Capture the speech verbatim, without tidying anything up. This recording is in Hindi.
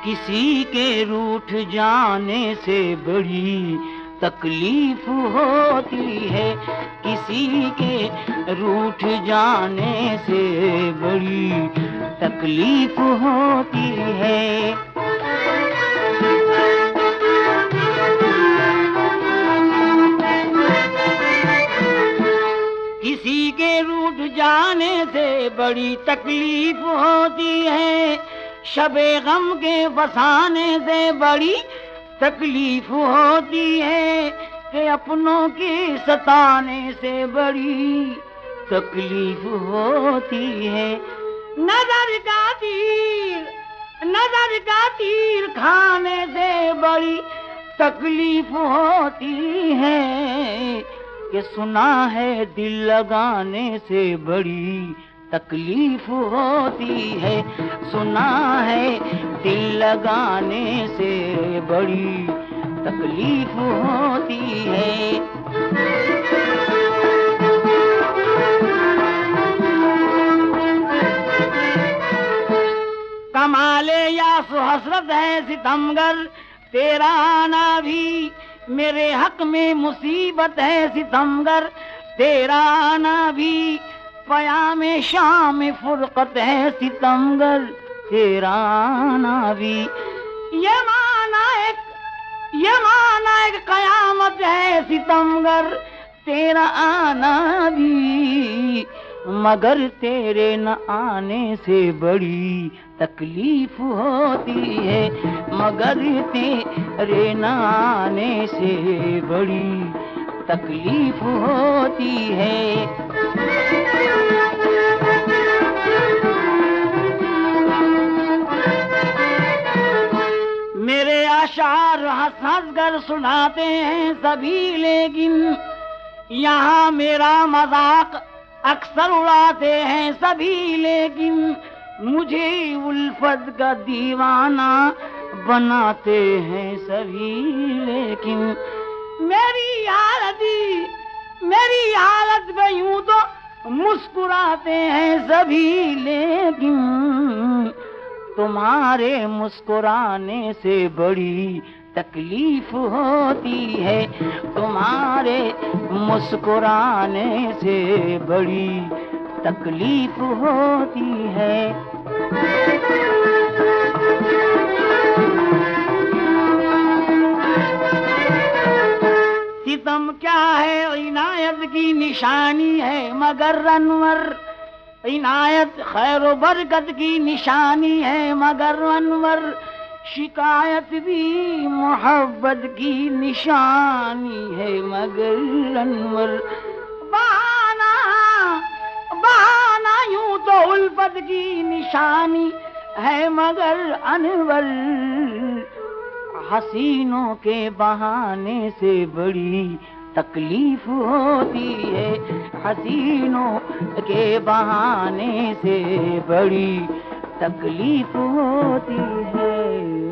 किसी के रूठ जाने से बड़ी तकलीफ होती है, किसी के रूठ जाने से बड़ी तकलीफ होती है। किसी के रूठ जाने से बड़ी तकलीफ होती है, शबे गम के फसाने से बड़ी तकलीफ होती है, कि अपनों के सताने से बड़ी तकलीफ होती है। नजर का तीर नजर का तीर खाने से बड़ी तकलीफ होती है, कि सुना है दिल लगाने से बड़ी तकलीफ होती है, सुना है दिल लगाने से बड़ी तकलीफ होती है। कमाले या हसरत है सितमगर तेरा आना भी, मेरे हक में मुसीबत है सितमगर तेरा आना भी, क़याम शाम फुरक़त है सितमगर तेरा आना भी। ये माना एक ये माना एक क़यामत है सितमगर तेरा आना भी, मगर तेरे न आने से बड़ी तकलीफ होती है, मगर तेरे न आने से बड़ी तकलीफ होती है। मेरे आशार हंस हंस कर सुनाते हैं सभी, लेकिन यहाँ मेरा मजाक अक्सर उड़ाते हैं सभी, लेकिन मुझे उल्फत का दीवाना बनाते हैं सभी। लेकिन मेरी हालत मेरी हालत में यूं तो मुस्कुराते हैं सभी, लेकिन तुम्हारे मुस्कुराने से बड़ी तकलीफ होती है, तुम्हारे मुस्कुराने से बड़ी तकलीफ होती है। सितम क्या है इनायत की निशानी है, मगर अनवर इनायत खैर व बरकत की निशानी है, मगर अनवर शिकायत भी मोहब्बत की निशानी है, मगर अनवर बहाना बहाना यूं तो उल्फत की निशानी है, मगर अनवर हसीनों के बहाने से बड़ी तकलीफ होती है, हसीनों के बहाने से बड़ी तकलीफ होती है।